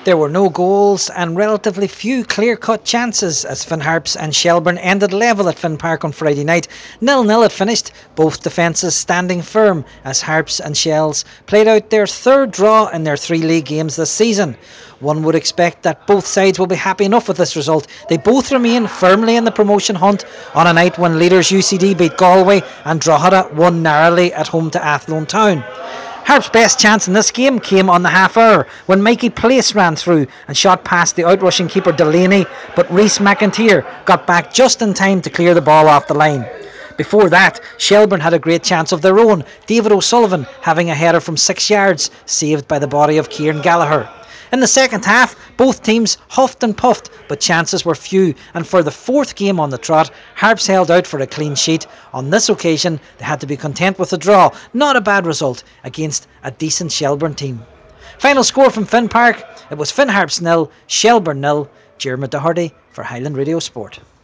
There were no goals and relatively few clear-cut chances as Finn Harps and Shelbourne ended level at Finn Park on Friday night. 0-0 it finished, both defences standing firm as Harps and Shells played out their third draw in their 3 league games this season. One would expect that both sides will be happy enough with this result. They both remain firmly in the promotion hunt on a night when leaders UCD beat Galway and Drogheda won narrowly at home to Athlone Town. Harp's best chance in this game came on the half hour when Mikey Place ran through and shot past the outrushing keeper Delaney, but Rhys McIntyre got back just in time to clear the ball off the line. Before that, Shelbourne had a great chance of their own, David O'Sullivan having a header from 6 yards, saved by the body of Kieran Gallagher. In the second half, both teams huffed and puffed, but chances were few, and for the 4th game on the trot, Harps held out for a clean sheet. On this occasion, they had to be content with a draw, not a bad result, against a decent Shelbourne team. Final score from Finn Park, it was Finn Harps 0, Shelbourne 0. Diarmuid Doherty for Highland Radio Sport.